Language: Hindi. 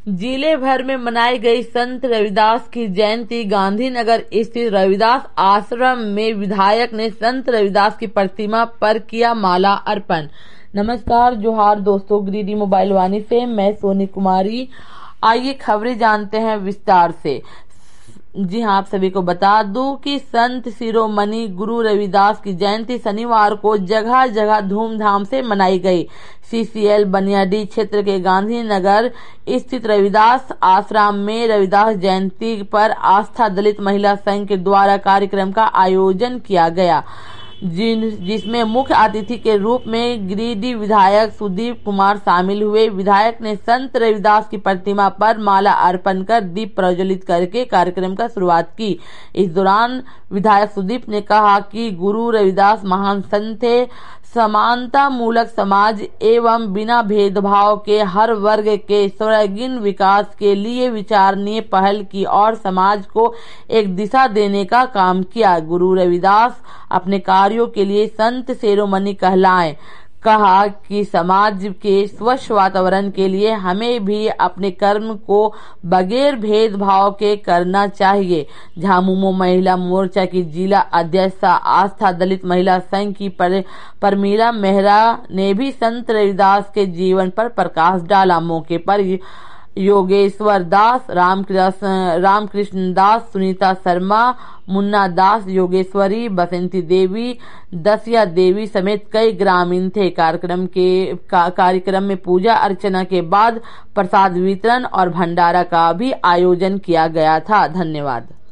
जिले भर में मनाई गई संत रविदास की जयंती। गांधीनगर स्थित रविदास आश्रम में विधायक ने संत रविदास की प्रतिमा पर किया माला अर्पण। नमस्कार, जोहार दोस्तों, गिरिडीह मोबाइल वाणी से मैं सोनी कुमारी। आइए खबरें जानते हैं विस्तार से। जी हाँ, आप सभी को बता दूं कि संत शिरोमणि गुरु रविदास की जयंती शनिवार को जगह जगह धूमधाम से मनाई गई। सीसीएल बनियाडीह क्षेत्र के गांधीनगर स्थित रविदास आश्रम में रविदास जयंती पर आस्था दलित महिला संघ के द्वारा कार्यक्रम का आयोजन किया गया, जिसमें मुख्य अतिथि के रूप में गिरिडीह विधायक सुदीप कुमार शामिल हुए। विधायक ने संत रविदास की प्रतिमा पर माला अर्पण कर दीप प्रज्वलित करके कार्यक्रम का शुरुआत की। इस दौरान विधायक सुदीप ने कहा कि गुरु रविदास महान संत थे, समानता मूलक समाज एवं बिना भेदभाव के हर वर्ग के सर्वांगीण विकास के लिए विचारणीय पहल की और समाज को एक दिशा देने का काम किया। गुरु रविदास अपने कार्यों के लिए संत शिरोमणि कहलाए। कहा कि समाज के स्वच्छ वातावरण के लिए हमें भी अपने कर्म को बगैर भेदभाव के करना चाहिए। झामुमो महिला मोर्चा की जिला अध्यक्ष आस्था दलित महिला संघ की परमीला मेहरा ने भी संत रविदास के जीवन पर प्रकाश डाला। मौके पर योगेश्वर दास, रामकृष्ण दास, सुनीता शर्मा, मुन्ना दास, योगेश्वरी, बसंती देवी, दसिया देवी समेत कई ग्रामीण थे। कार्यक्रम में पूजा अर्चना के बाद प्रसाद वितरण और भंडारा का भी आयोजन किया गया था। धन्यवाद।